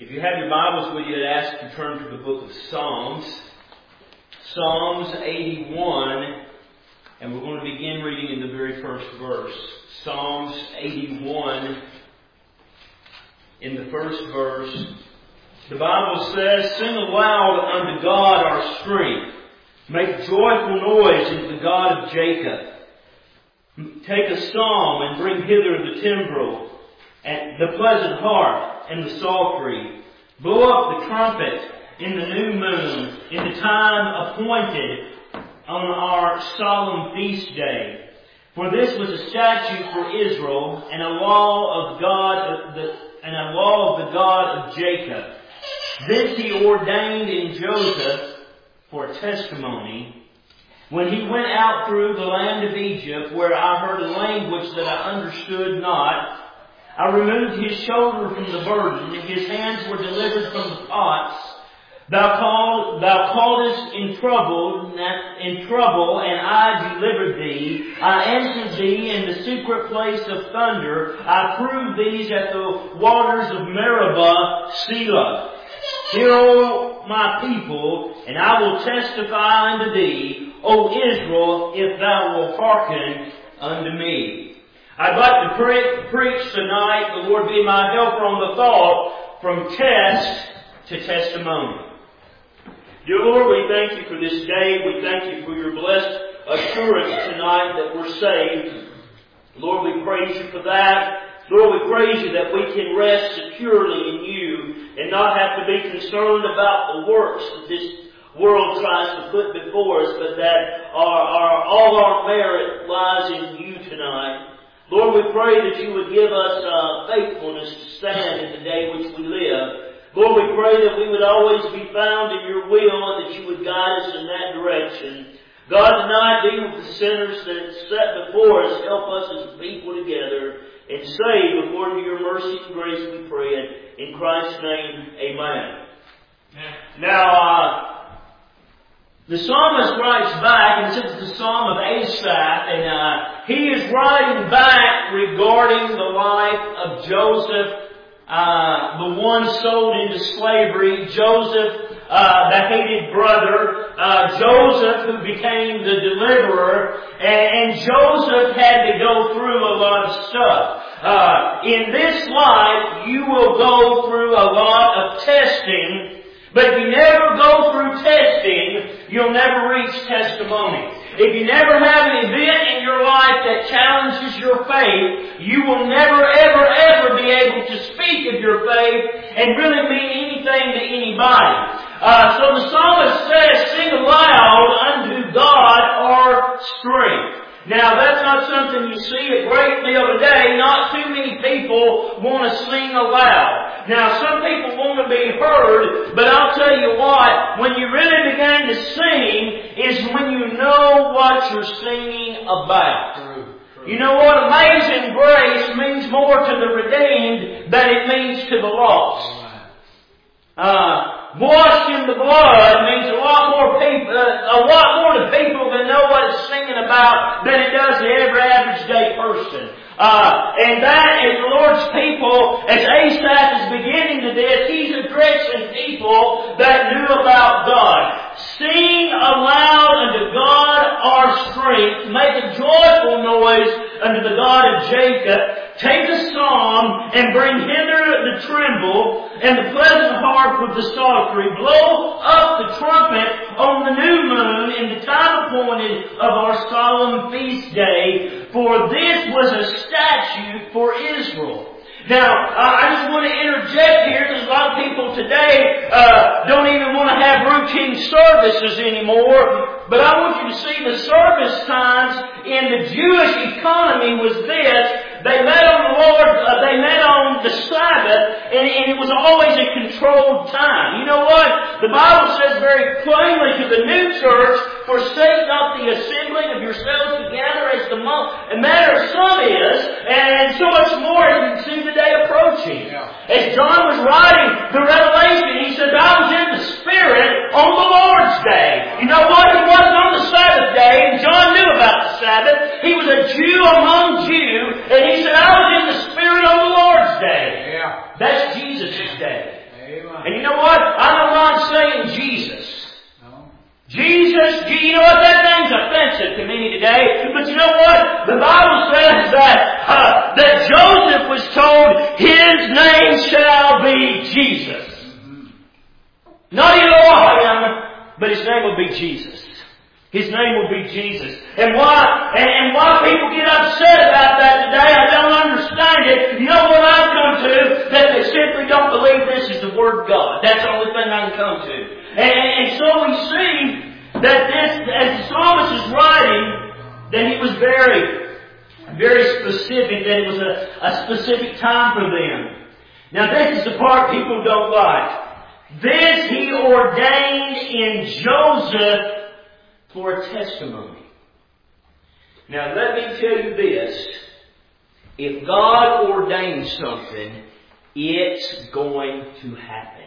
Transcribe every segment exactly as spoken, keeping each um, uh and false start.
If you have your Bibles with you, I'd ask you to turn to the book of Psalms. Psalms eighty-one, and we're going to begin reading in the very first verse. Psalms eighty-one, in the first verse, the Bible says, "Sing aloud unto God our strength. Make joyful noise unto the God of Jacob. Take a psalm and bring hither the timbrel, and the pleasant harp, and the psaltery. Blow up the trumpet in the new moon, in the time appointed on our solemn feast day. For this was a statute for Israel, and a law of God, and a law of the God of Jacob. This He ordained in Joseph for a testimony, when he went out through the land of Egypt, where I heard a language that I understood not. I removed his shoulder from the burden, his hands were delivered from the pots. Thou called, thou calledst in trouble, in trouble, and I delivered thee. I answered thee in the secret place of thunder. I proved these at the waters of Meribah, Selah. Hear, O my people, and I will testify unto thee, O Israel, if thou wilt hearken unto me." I'd like to pre- preach tonight, the Lord be my helper on the thought, from test to testimony. Dear Lord, we thank you for this day. We thank you for your blessed assurance tonight that we're saved. Lord, we praise you for that. Lord, we praise you that we can rest securely in you and not have to be concerned about the works that this world tries to put before us, but that our, our, all our merit lies in you tonight. Lord, we pray that you would give us uh, faithfulness to stand in the day which we live. Lord, we pray that we would always be found in your will and that you would guide us in that direction. God, tonight be with the sinners that are set before us. Help us as a people together and save according to your mercy and grace, we pray it. In Christ's name, amen. Amen. Now, uh, the psalmist writes back, and this is the Psalm of Asaph, and uh, he is writing back regarding the life of Joseph, uh, the one sold into slavery, Joseph, uh, the hated brother, uh, Joseph who became the deliverer, and, and Joseph had to go through a lot of stuff. Uh, in this life, you will go through a lot of testing. But if you never go through testing, you'll never reach testimony. If you never have an event in your life that challenges your faith, you will never, ever, ever be able to speak of your faith and really mean anything to anybody. Uh, so the psalmist says, "Sing aloud unto God our strength." Now, that's not something you see a great deal today. Not too many people want to sing aloud. Now, some people want to be heard, but I'll tell you what, when you really begin to sing is when you know what you're singing about. True, true. You know what? Amazing grace means more to the redeemed than it means to the lost. Uh, washed in the blood means a lot more people, uh, a lot more to people that know what it's singing about than it does to every average day person. Uh, and that is the Lord's people. As Asaph is beginning to this, he's addressing people that knew about God. "Sing aloud unto God our strength. Make a joyful noise unto the God of Jacob. Take a psalm and bring hither the timbrel and the pleasant harp with the psaltery. Blow up the trumpet on the new moon in the time appointed of our solemn feast day. For this was a statute for Israel." Now, I just want to interject here because a lot of people today uh, don't even want to have routine services anymore. But I want you to see the service times in the Jewish economy was this. They met on the Lord, uh, they met on the Sabbath, and, and it was always a controlled time. You know what? The Bible says very plainly to the new church, "Forsake not the assembling of yourselves together as the manner of some is," and so much more as you see the day approaching. Yeah. As John was writing the Revelation, he said, "I was in the Spirit on the Lord's day." You know what? He wasn't on the Sabbath day, and John knew about the Sabbath. He was a Jew among Jews, and he said, "I was in the Spirit on the Lord's day." Yeah. That's Jesus' day. Amen. And you know what? I don't mind saying Jesus. No. Jesus, you know what? That thing's offensive to many today. But you know what? The Bible says that, uh, that Joseph was told, his name shall be Jesus. Mm-hmm. Not Elohim, but his name will be Jesus. His name will be Jesus. And why, and, and why people get upset about that today, I don't understand it. You know what I've come to? That they simply don't believe this is the Word of God. That's the only thing I can come to. And, and so we see that this, as the psalmist is writing, that he was very, very specific, that it was a, a specific time for them. Now this is the part people don't like. This he ordained in Joseph for a testimony. Now let me tell you this. If God ordains something, it's going to happen.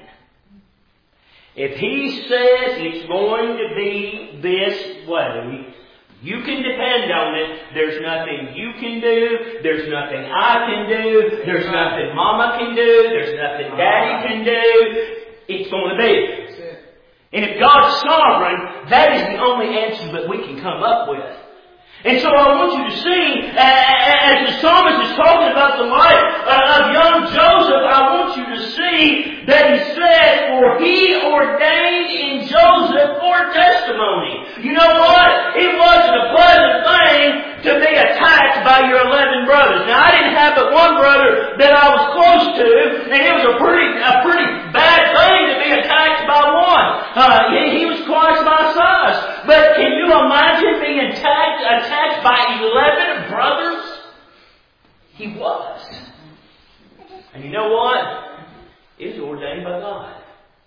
If He says it's going to be this way, you can depend on it. There's nothing you can do. There's nothing I can do. There's nothing Mama can do. There's nothing Daddy can do. It's going to be. And if God's sovereign, that is the only answer that we can come up with. And so I want you to see, as the psalmist is talking about the life of young Joseph, I want you to see that he says, for he ordained in Joseph for testimony. You know what? It wasn't a pleasant thing to be attacked by your eleven brothers. Now I didn't have but one brother that I was close to, and it was a pretty, a pretty bad thing to be attacked by one. Uh, he, he was twice my size. But can you imagine being attacked, attacked by eleven brothers? He was. And you know what? It was ordained by God.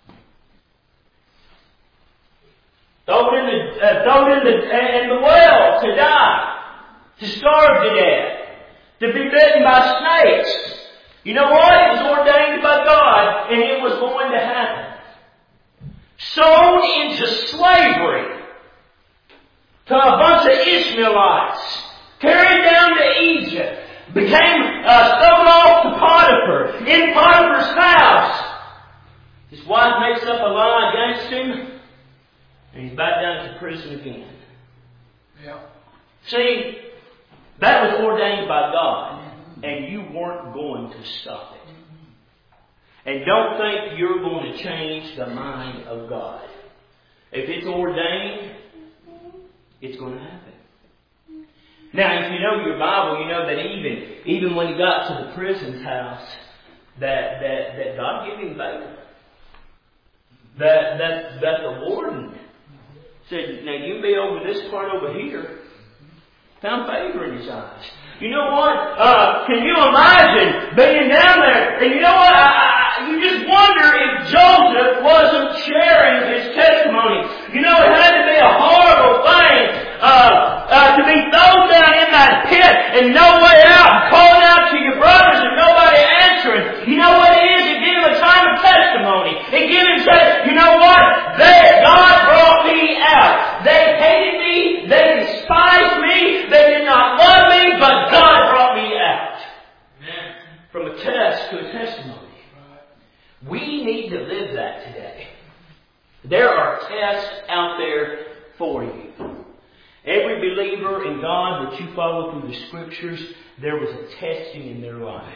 Thrown in the, uh, thrown in the, uh, in the well to die. To starve to death. To be bitten by snakes. You know what? It was ordained by God, and it was going to happen. Sown into slavery to a bunch of Ishmaelites. Carried down to Egypt. Became uh, sold off to Potiphar. In Potiphar's house. His wife makes up a lie against him. And he's back down to prison again. Yeah. See, that was ordained by God. And you weren't going to stop it. And don't think you're going to change the mind of God. If it's ordained, it's going to happen. Now, if you know your Bible, you know that even, even when he got to the prison's house, that, that, that God gave him favor. That, that, that the warden said, now you be over this part over here. Found favor in his eyes. You know what? Uh, can you imagine being down there? And you know what? I, I, you just wonder if Joseph wasn't sharing his testimony. You know, it had to be a horrible thing uh, uh, to be thrown down in that pit and no way out, calling out to your brothers and nobody answering. You know what it is? It gave him a time of testimony. It gave him say, you know what? They, God brought me out. They hated me. They despised me. They did not love me, but God brought me out. From a test to a testimony. We need to live that today. There are tests out there for you. Every believer in God that you follow through the Scriptures, there was a testing in their life.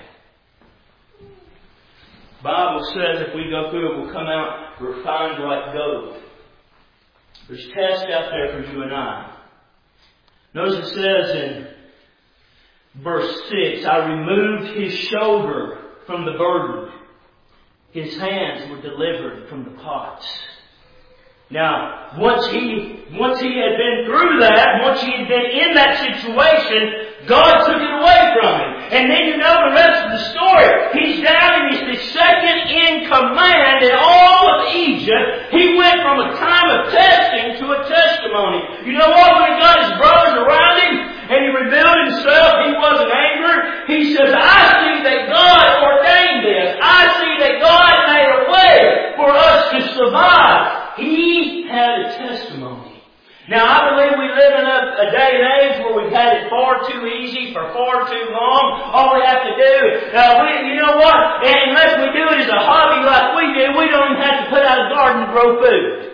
The Bible says if we go through it, we'll come out refined like gold. There's tests out there for you and I. Notice it says in verse six, I removed his shoulder from the burden. His hands were delivered from the pots. Now, once he, once he had been through that, once he had been in that situation, God took it away from him. And then you know the rest of the story. He's down and he's the second in command in all of Egypt. He went from a time of testing to a testimony. You know what? When he got his brothers around him and he revealed himself, he wasn't angry. He says, I see that God ordained this. I see that God made a way for us to survive. He had a testimony. Now, I believe we live in a, a day and age where we've had it far too easy for far too long. All we have to do, uh, we, you know what? Unless we do it as a hobby like we do, we grow food.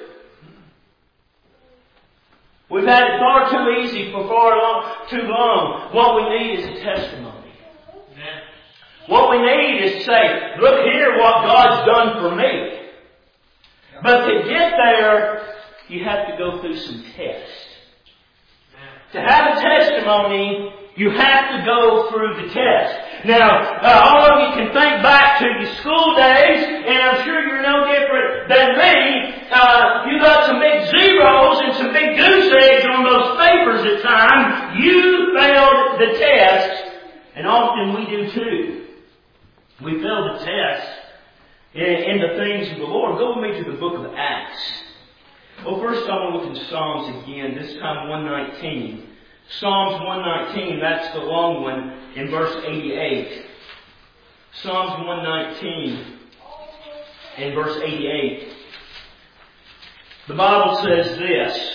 We've had it far too easy for far long, too long. What we need is a testimony. Amen. What we need is to say, look here what God's done for me. But to get there, you have to go through some tests. To have a testimony, you have to go through the test. Now, uh, all of you can think back to your school days, and I'm sure you're no different than me. Uh, you got some big zeros and some big goose eggs on those papers at times. You failed the test, and often we do too. We fail the test in, in the things of the Lord. Go with me to the book of Acts. Well, first I want to look in Psalms again, this time one nineteen. Psalms one nineteen, that's the long one, in verse eighty-eight. Psalms one nineteen, in verse eighty-eight. The Bible says this,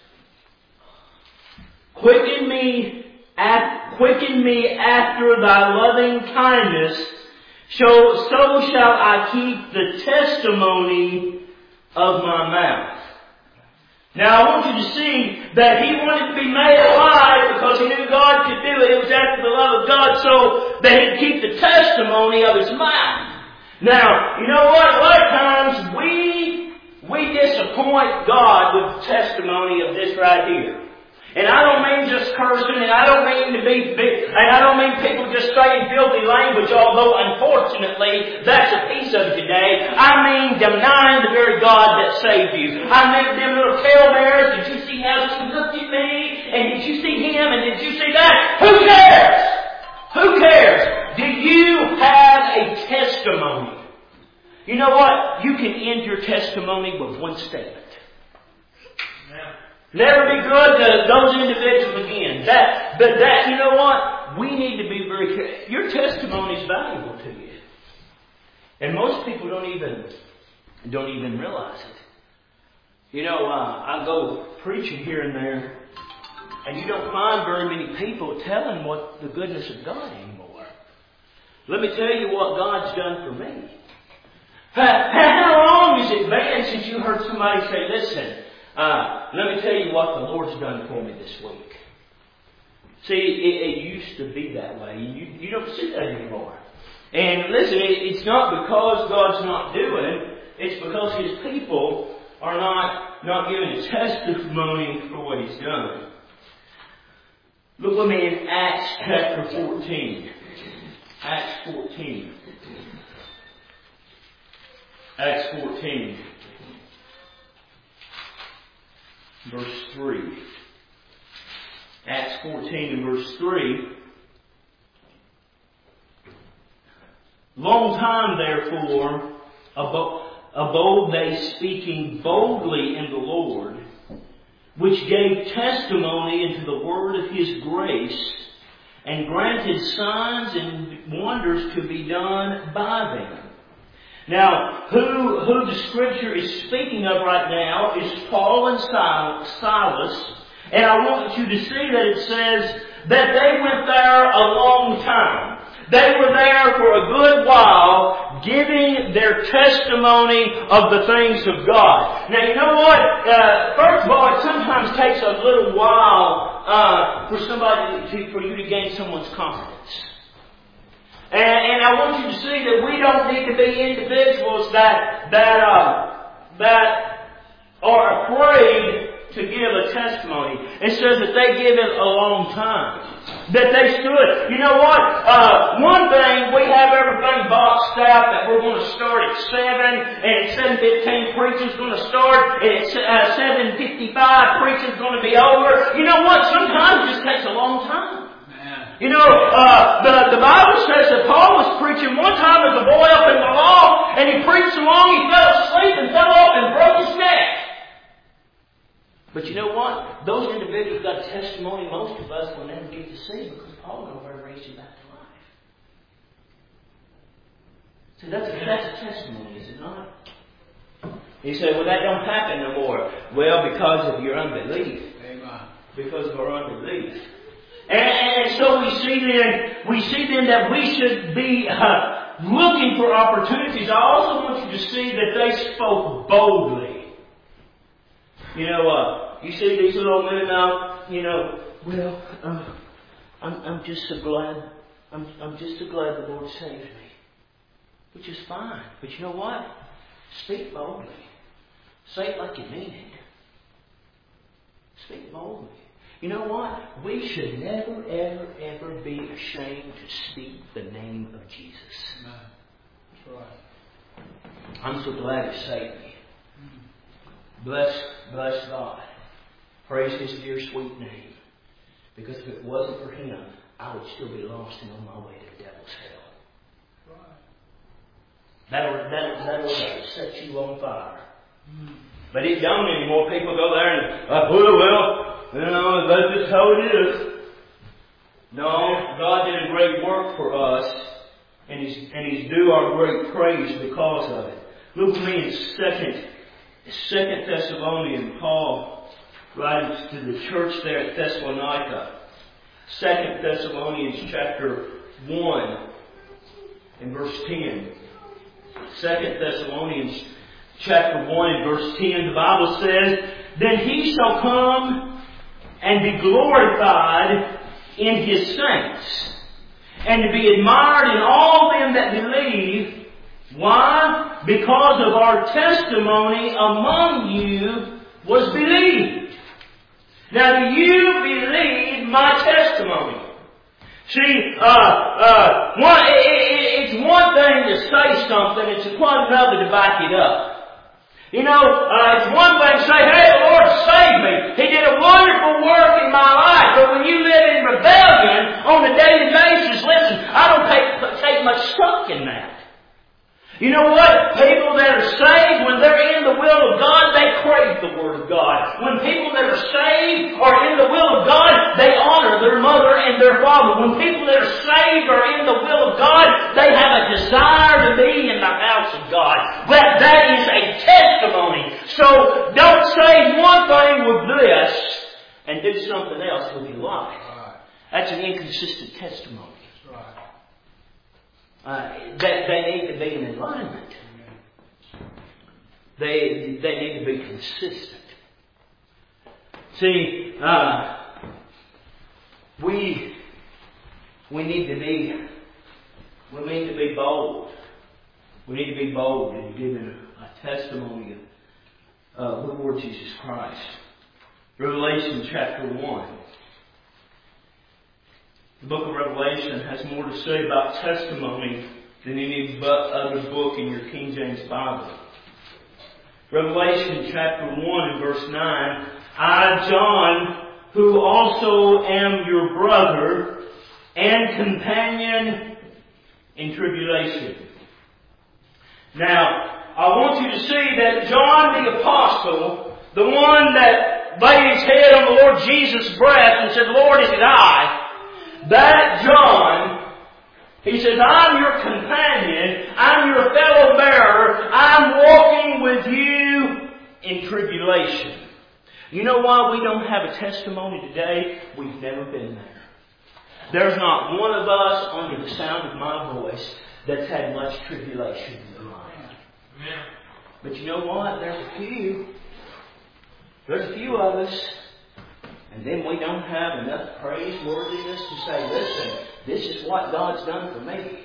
Quicken me, at, quicken me after thy loving kindness, so, so shall I keep the testimony of my mouth. Now I want you to see that he wanted to be made alive because he knew God could do it. It was after the love of God so that he'd keep the testimony of his mouth. Now, you know what? A lot of times we, we disappoint God with the testimony of this right here. And I don't mean just cursing, and I don't mean to be, and I don't mean people just saying filthy language, although unfortunately that's a piece of it today. I mean denying the very God that saved you. I mean them little talebearers. Did you see how she looked at me? And did you see him? And did you see that? Who cares? Who cares? Do you have a testimony? You know what? You can end your testimony with one statement. Never be good to those individuals again. That, but that, you know what? We need to be very careful. Your testimony is valuable to you. And most people don't even, don't even realize it. You know, uh, I go preaching here and there, and you don't find very many people telling what the goodness of God anymore. Let me tell you what God's done for me. How, how long has it been since you heard somebody say, listen, Uh, let me tell you what the Lord's done for me this week. See, it, it used to be that way. You, you don't see that anymore. And listen, it, it's not because God's not doing, it's because His people are not, not giving a testimony for what He's done. Look with me in Acts chapter fourteen. Acts fourteen. Acts fourteen. Verse three. Acts fourteen and verse three. Long time therefore abode they speaking boldly in the Lord, which gave testimony unto the word of His grace, and granted signs and wonders to be done by them. Now, who, who the Scripture is speaking of right now is Paul and Silas. And I want you to see that it says that they went there a long time. They were there for a good while giving their testimony of the things of God. Now, you know what? Uh, first of all, it sometimes takes a little while uh, for somebody to, for you to gain someone's confidence. And, and I want you to see that we don't need to be individuals that that uh, that are afraid to give a testimony. It says that they give it a long time. That they stood. You know what? Uh, one thing, we have everything boxed out that we're going to start at seven, and at seven fifteen preaching's going to start, and at uh, seven fifty-five preaching's going to be over. You know what? Sometimes it just takes a long time. You know, uh, the, the Bible says that Paul was preaching one time as a boy up in the law, and he preached so long he fell asleep and fell off and broke his neck. But you know what? Those individuals got testimony most of us will never get to see because Paul never raised him back to life. See, that's a, that's a testimony, is it not? You say, well, that don't happen no more. Well, because of your unbelief. Amen. Because of our unbelief. And, and so we see then, we see then that we should be uh, looking for opportunities, I also want you to see that they spoke boldly. You know, uh, you see these little men out, you know, well, uh, I'm, I'm just so glad, I'm, I'm just so glad the Lord saved me. Which is fine. But you know what? Speak boldly. Say it like you mean it. Speak boldly. You know what? We should never, ever, ever be ashamed to speak the name of Jesus. That's right. I'm so glad He saved me. Bless, bless God. Praise His dear sweet name. Because if it wasn't for Him, I would still be lost and on my way to the devil's hell. Right. That'll, that'll, that'll set you on fire. Mm. But it don't anymore. People go there and, uh, well, well, you know, that's just how it is. No, God did a great work for us, and He's, and He's due our great praise because of it. Look with me in Second, Second Thessalonians, Paul writes to the church there at Thessalonica. Second Thessalonians chapter one and verse ten. Second Thessalonians chapter one and verse ten, the Bible says, Then He shall come and be glorified in His saints, and to be admired in all them that believe. Why? Because of our testimony among you was believed. Now, do you believe my testimony? See, uh, uh, one, it, it, it's one thing to say something, it's quite another to back it up. You know, uh, it's one thing to say, hey, the Lord saved me. He did a wonderful work in my life. But when you live in rebellion on a daily basis, listen, I don't take, take much stock in that. You know what? People that are saved, when they're in the will of God, they crave the Word of God. When people that are saved are in the will of God, they honor their mother and their father. When people that are saved are in the will of God, they have a desire to be in the house of God. But that is a testimony. So don't say one thing with this and do something else with your life. That's an inconsistent testimony. Uh, they, they need to be in alignment. They, they need to be consistent. See, uh, we, we need to be, we need to be bold. We need to be bold in giving a testimony of uh, the Lord Jesus Christ. Revelation chapter one. The book of Revelation has more to say about testimony than any other book in your King James Bible. Revelation chapter one and verse nine. I, John, who also am your brother and companion in tribulation. Now, I want you to see that John the Apostle, the one that laid his head on the Lord Jesus' breast and said, Lord, is it I? That John, he says, I'm your companion, I'm your fellow bearer, I'm walking with you in tribulation. You know why we don't have a testimony today? We've never been there. There's not one of us under the sound of my voice that's had much tribulation in their life. But you know what? There's a few. There's a few of us. And then we don't have enough praiseworthiness to say, listen, this is what God's done for me.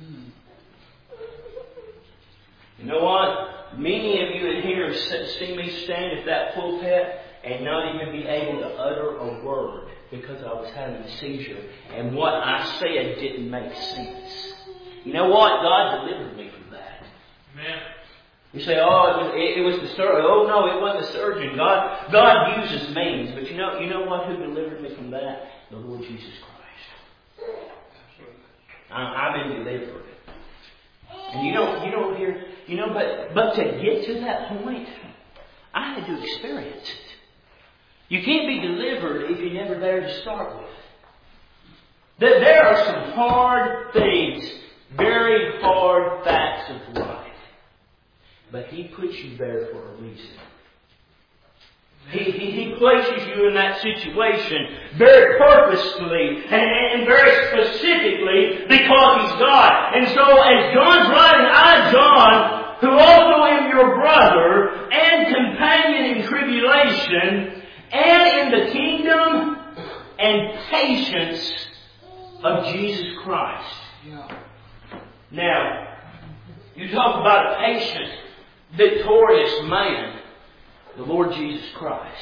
You know what? Many of you in here have seen me stand at that pulpit and not even be able to utter a word because I was having a seizure. And what I said didn't make sense. You know what? God delivered me from that. Amen. You say, oh, it was, it, it was the surgeon. Oh, no, it wasn't the surgeon. God, God uses means. But you know, you know what? Who delivered me from that? The Lord Jesus Christ. I, I've been delivered. And you don't, you don't hear, you know, but, but to get to that point, I had to experience it. You can't be delivered if you're never there to start with. There, there are some hard things, very hard facts of life. But He put you there for a reason. He, he, he places you in that situation very purposefully and, and very specifically because He's God. And so as John's writing, I, John, who also am your brother and companion in tribulation and in the kingdom and patience of Jesus Christ. Now, you talk about a patient, victorious man, the Lord Jesus Christ.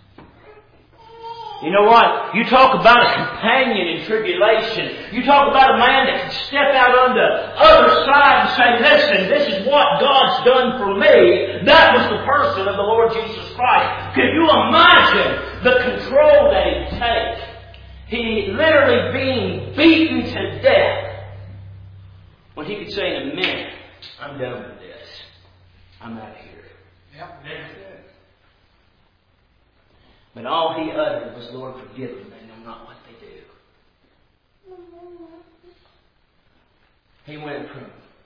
You know what? You talk about a companion in tribulation. You talk about a man that can step out on the other side and say, listen, this is what God's done for me. That was the person of the Lord Jesus Christ. Could you imagine the control that He'd take? He literally being beaten to death. When He could say in a minute, I'm done with this. I'm out of here. Yep, that's it. But all He uttered was, Lord, forgive them. They know not what they do. He went from,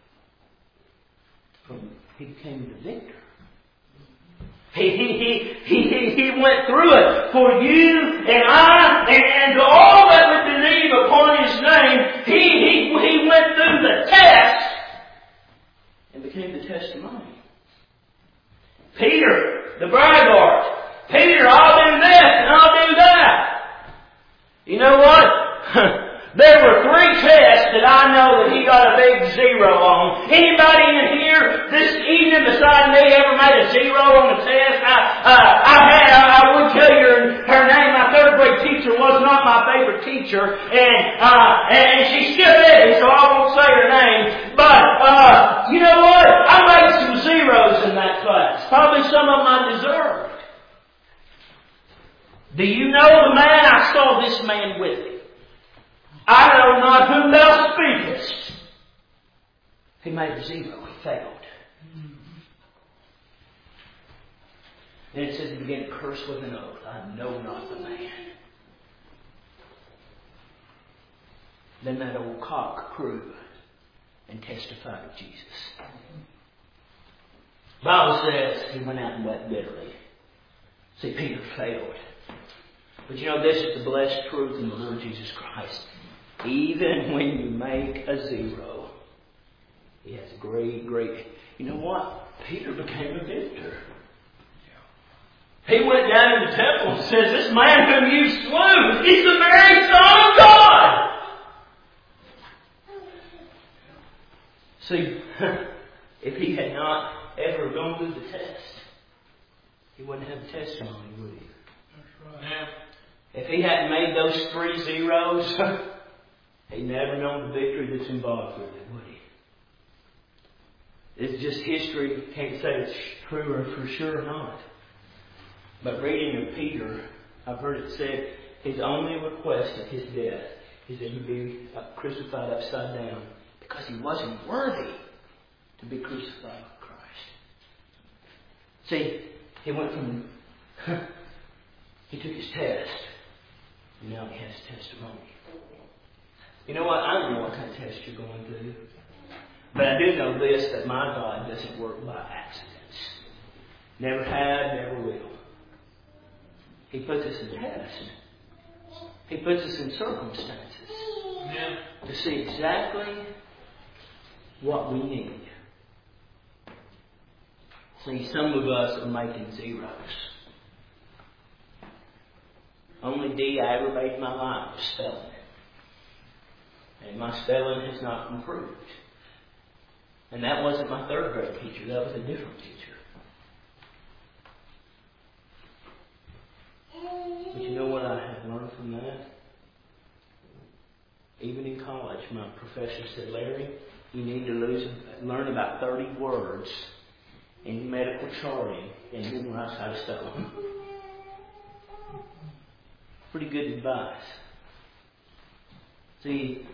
from He became the victor. He, he, he, he, he went through it for you and I and, and all that would believe upon His name. He, he, he went through the test and became the testimony. Peter, the braggart. Peter, I'll do this and I'll do that. You know what? There were three tests that I know that he got a big zero on. Anybody in here this evening beside me ever made a zero on the test? I, uh, I had, I, I would tell you her, her name. My third grade teacher was not my favorite teacher, and uh, and she still is, so I won't say her name. But uh, you know what? I made some zeros in that class. Probably some of them I deserved. Do you know the man? I saw this man with me. I know not whom thou speakest. He made a zero. He failed. Then it says he began to curse with an oath. I know not the man. Then that old cock crew and testified of Jesus. The Bible says he went out and wept bitterly. See, Peter failed. But you know, this is the blessed truth in the Lord Jesus Christ. Even when you make a zero, He has a great, great... You know what? Peter became a victor. He went down in the temple and says, this man whom you slew, He's the very Son of God. See, if he had not ever gone through the test, he wouldn't have the testimony, would he? That's right. Yeah. If he hadn't made those three zeros, he'd never known the victory that's involved with it, would he? It's just history. Can't say it's true or for sure not. But reading of Peter, I've heard it said his only request at his death is that he be crucified upside down because he wasn't worthy to be crucified with Christ. See, he went from... he took his test. And now he has testimony. You know what? I don't know what kind of test you're going through. But I do know this, that my God doesn't work by accidents. Never had, never will. He puts us in test. He puts us in circumstances. Yeah. To see exactly what we need. See, some of us are making zeros. Only D I ever made in my life was spelling. And my spelling has not improved. And that wasn't my third grade teacher. That was a different teacher. But you know what I have learned from that? Even in college, my professor said, Larry, you need to lose, learn about thirty words in medical charting and you will know how to spell them. Pretty good advice. See,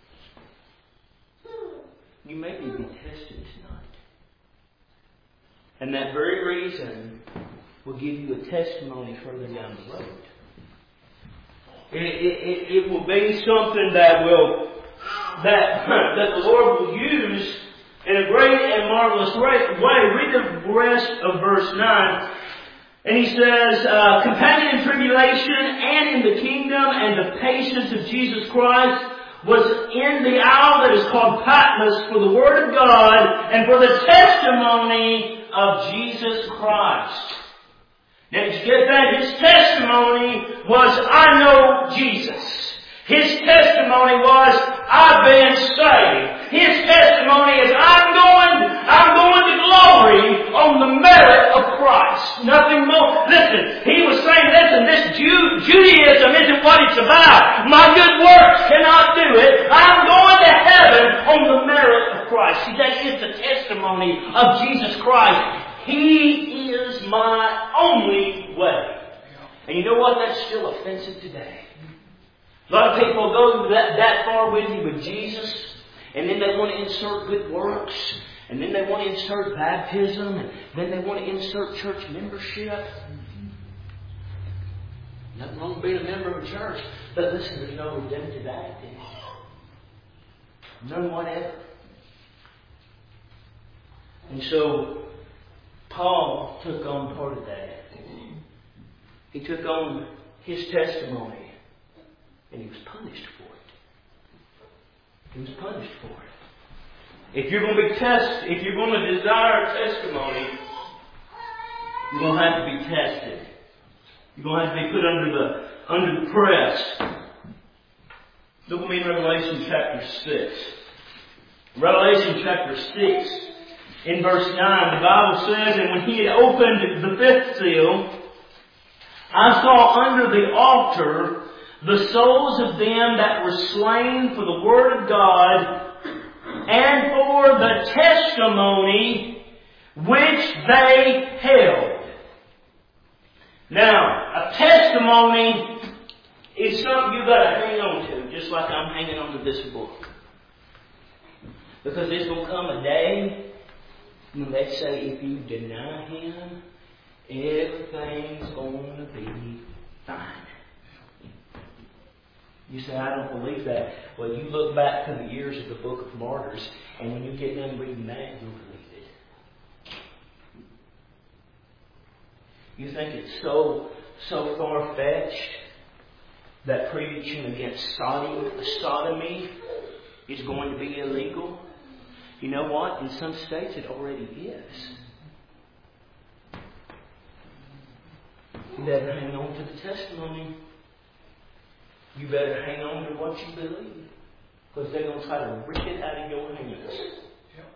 you may be tested tonight. And that very reason will give you a testimony further down the road. It, it, it will be something that will that, that the Lord will use in a great and marvelous way. Read the rest of verse nine. And he says, uh, companion in tribulation and in the kingdom and the patience of Jesus Christ was in the isle that is called Patmos for the Word of God and for the testimony of Jesus Christ. Now did you get that? His testimony was, I know Jesus. His testimony was, I've been saved. His testimony is, I'm going, I'm going to glory on the merit of Christ. Nothing more. Listen, he was saying, listen, this Ju- Judaism isn't what it's about. My good works cannot do it. I'm going to heaven on the merit of Christ. See, that is the testimony of Jesus Christ. He is my only way. And you know what? That's still offensive today. A lot of people go that, that far with you with Jesus, and then they want to insert good works, and then they want to insert baptism, and then they want to insert church membership. Nothing wrong with being a member of a church, but listen, there's no redemptive act in it. None whatever. And so, Paul took on part of that. He took on his testimony. And he was punished for it. He was punished for it. If you're going to be tested, if you're going to desire testimony, you're going to have to be tested. You're going to have to be put under the under the press. Look with me in Revelation chapter six. Revelation chapter six, in verse nine, the Bible says, and when he had opened the fifth seal, I saw under the altar the souls of them that were slain for the Word of God and for the testimony which they held. Now, a testimony is something you've got to hang on to, just like I'm hanging on to this book. Because there's going to come a day when they say if you deny Him, everything's going to be fine. You say, I don't believe that. Well, you look back to the years of the Book of Martyrs, and when you get done reading that, you'll believe it. You think it's so, so far-fetched that preaching against sodomy is going to be illegal? You know what? In some states it already is. You better hang on to the testimony. You better hang on to what you believe. Because they're going to try to rip it out of your hands. Yep.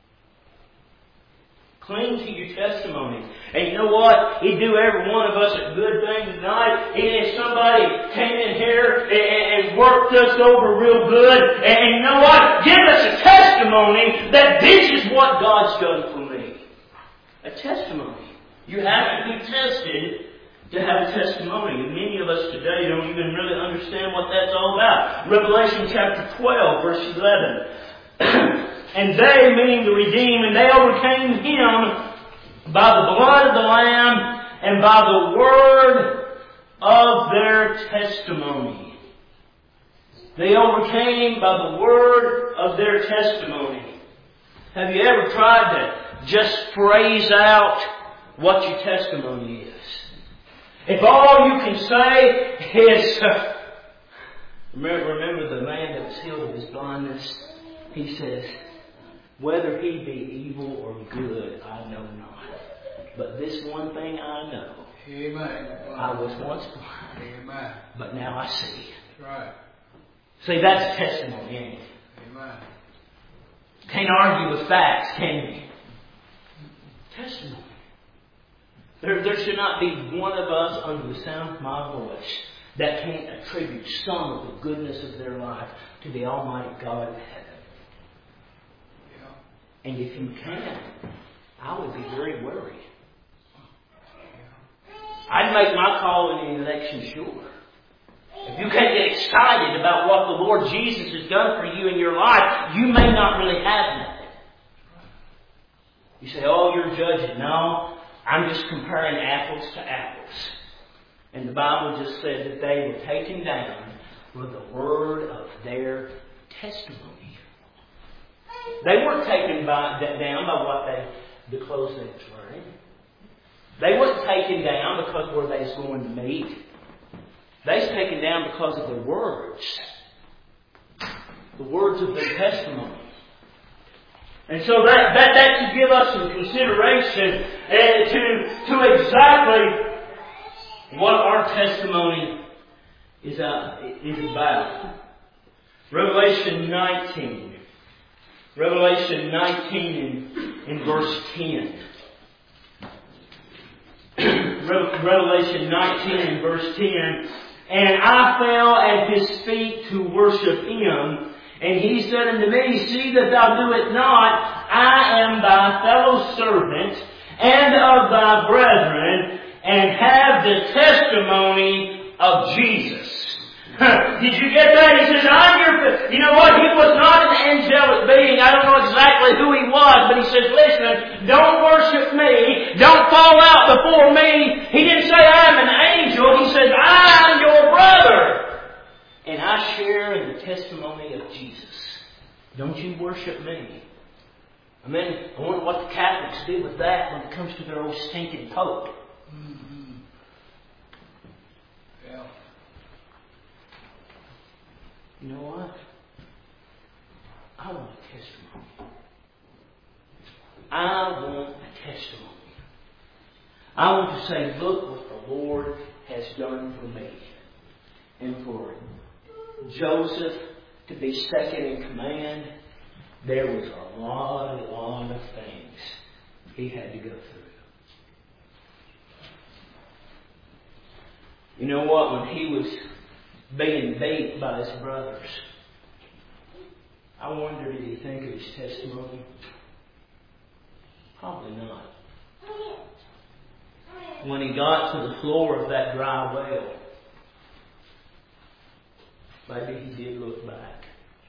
Cling to your testimony. And you know what? He'd do every one of us a good thing tonight. And if somebody came in here and, and worked us over real good, and, and you know what? Give us a testimony that this is what God's done for me. A testimony. You have to be tested to have a testimony. And many of us today don't even really understand what that's all about. Revelation chapter twelve, verse eleven. And they, meaning the redeemed, and they overcame Him by the blood of the Lamb and by the word of their testimony. They overcame by the word of their testimony. Have you ever tried to just phrase out what your testimony is? If all you can say is, uh, remember, remember the man that was healed of his blindness, he says, whether he be evil or good, I know not. But this one thing I know. Amen. I was once blind, Amen. but now I see. That's right. See, that's testimony, ain't it? Amen. Can't argue with facts, can you? Testimony. There, there should not be one of us under the sound of my voice that can't attribute some of the goodness of their life to the Almighty God of heaven. Yeah. And if you can, I would be very worried. I'd make my call in the election sure. If you can't get excited about what the Lord Jesus has done for you in your life, you may not really have nothing. You say, oh, you're judging. No. I'm just comparing apples to apples. And the Bible just said that they were taken down for the word of their testimony. They weren't taken by, down by what they, the clothes they were wearing. They wasn't taken down because where they was going to meet. They was taken down because of their words. The words of their testimony. And so that, that, that should give us some consideration uh, to, to exactly what our testimony is, uh, is about. Revelation nineteen. Revelation nineteen in, in verse ten. Revelation nineteen in verse ten. And I fell at His feet to worship Him. And He said unto me, See that thou do it not. I am thy fellow servant and of thy brethren, and have the testimony of Jesus. Did you get that? He says, I'm your... You know what? He was not an angelic being. I don't know exactly who he was, but he says, listen, don't worship me. Don't fall out before me. He didn't say, I'm an angel. He says, I'm your brother. And I share in the testimony of Jesus. Don't you worship me. I mean, I wonder what the Catholics do with that when it comes to their old stinking Pope. Mm-hmm. Yeah. You know what? I want a testimony. I want a testimony. I want to say, look what the Lord has done for me. And for Joseph to be second in command, there was a lot, a lot of things he had to go through. You know what? When he was being beat by his brothers, I wonder, did he think of his testimony? Probably not. When he got to the floor of that dry well, maybe he did look back.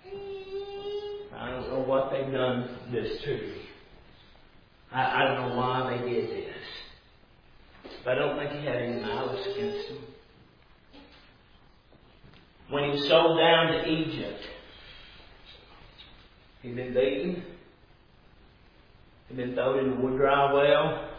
I don't know what they've done this to me. I, I don't know why they did this. But I don't think he had any malice against them. When he was sold down to Egypt, he'd been beaten. He'd been thrown in the wood dry well.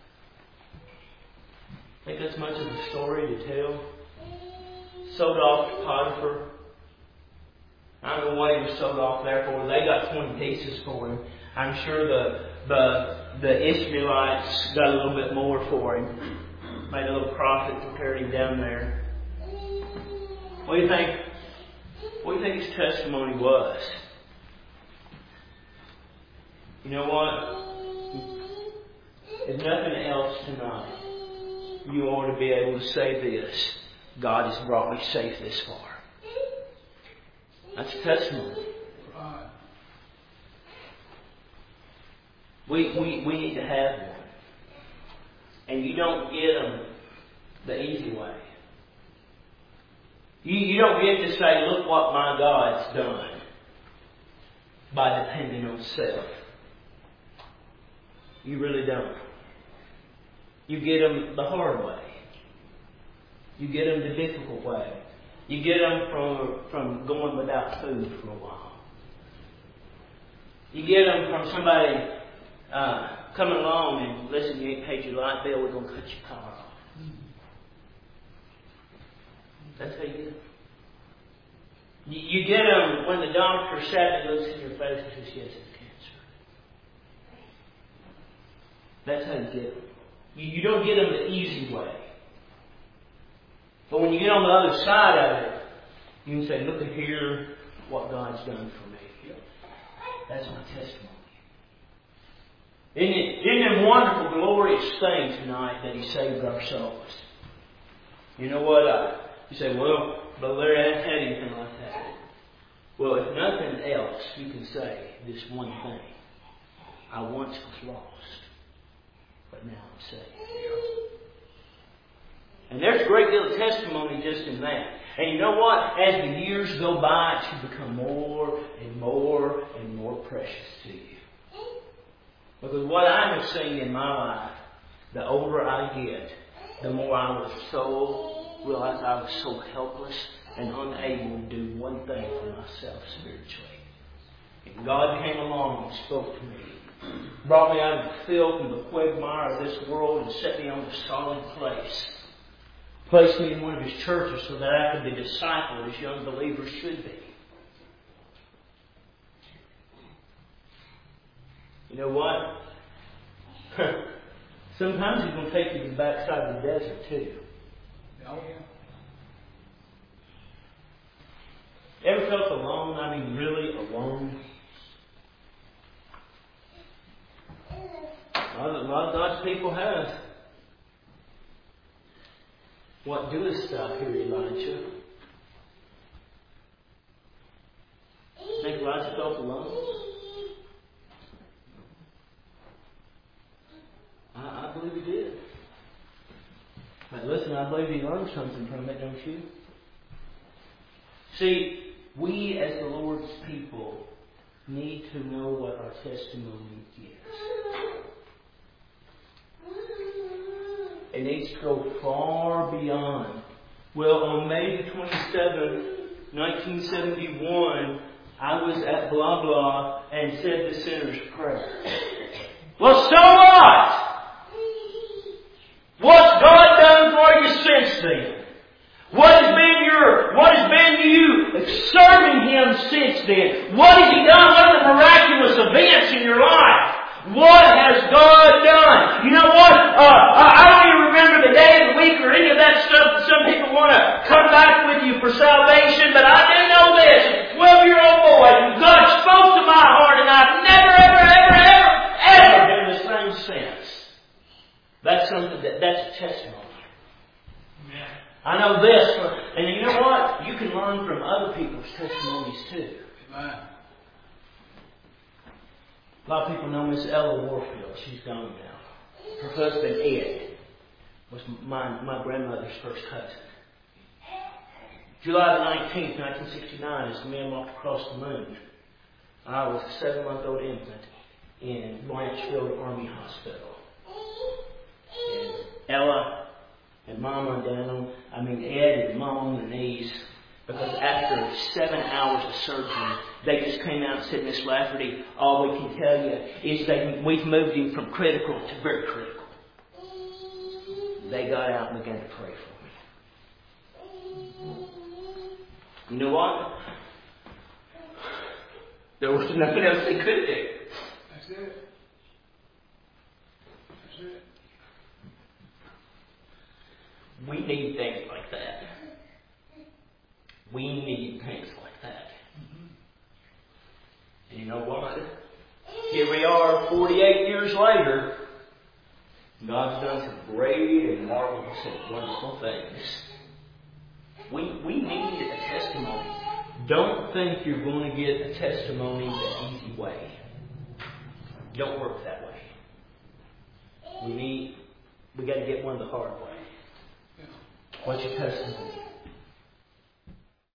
I think that's much of a story to tell. Sold off to Potiphar. I don't know what he was sold off there for. They got twenty pieces for him. I'm sure the the the Ishmaelites got a little bit more for him. Made a little profit to carry him down there. What do you think? What do you think his testimony was? You know what? If nothing else tonight, you ought to be able to say this: God has brought me safe this far. That's a testimony. Right. We, we, we need to have one. And you don't get them the easy way. You, you don't get to say, look what my God's done, by depending on self. You really don't. You get them the hard way. You get them the difficult way. You get them from, from going without food for a while. You get them from somebody uh, coming along and, listen, you ain't paid your light bill, we're going to cut your car off. That's how you get them. You, you get them when the doctor sadly looks in your face and says, yes, it's cancer. That's how you get them. You, you don't get them the easy way. But when you get on the other side of it, you can say, look at here what God's done for me. That's my testimony. Isn't it, isn't it a wonderful, glorious thing tonight that He saved our souls? You know what? Uh, you say, well, Brother Larry, I haven't had anything like that. Well, if nothing else, you can say this one thing. I once was lost, but now I'm saved. And there's a great deal of testimony just in that. And you know what? As the years go by, it should become more and more and more precious to you. Because what I have seen in my life, the older I get, the more I was so, realized I was so helpless and unable to do one thing for myself spiritually. And God came along and spoke to me Brought me out of the filth and the quagmire of this world and set me on a solid place. Placed me in one of His churches so that I could be discipled as young believers should be. You know what? Sometimes He's going to take you to the backside of the desert too. Oh, yeah. Ever felt alone? I mean, really alone? A lot of, a lot of God's people have. What doest thou here, Elijah? Think Elijah felt alone? I, I believe he did. But listen, I believe he learned something from it, don't you? See, we as the Lord's people need to know what our testimony is. It needs to go far beyond. Well, on May the twenty-seventh, nineteen seventy-one, I was at blah blah and said the sinner's prayer. Well, so what? What's God done for you since then? What has been your, what has been you serving Him since then? What has He done? What are the miraculous events in your life? What has God done? You know what? Uh, I don't even remember the day of the week or any of that stuff. Some people want to come back with you for salvation, but I do know this. As a twelve-year-old boy, God spoke to my heart, and I've never, ever, ever, ever, ever been the same since. That's something that that's a testimony. Yeah. I know this, and you know what? You can learn from other people's testimonies too. Amen. A lot of people know Miss Ella Warfield. She's gone now. Her husband, Ed, was my, my grandmother's first cousin. July the nineteenth, nineteen sixty-nine, as the man walked across the moon, I was a seven-month-old infant in Blanchfield Army Hospital. And Ella and Mama down on, I mean Ed and Mom on their knees, because after seven hours of surgery, they just came out and said, Miss Lafferty, all we can tell you is that we've moved him from critical to very critical. They got out and began to pray for me. You know what? There was nothing else they could do. That's it. That's it. We need things like that. We need things like that. Mm-hmm. And you know what? Here we are forty-eight years later. God's done some great and marvelous and wonderful things. We, we need a testimony. Don't think you're going to get a testimony the easy way. Don't work that way. We need, we got to get one the hard way. Yeah. What's your testimony?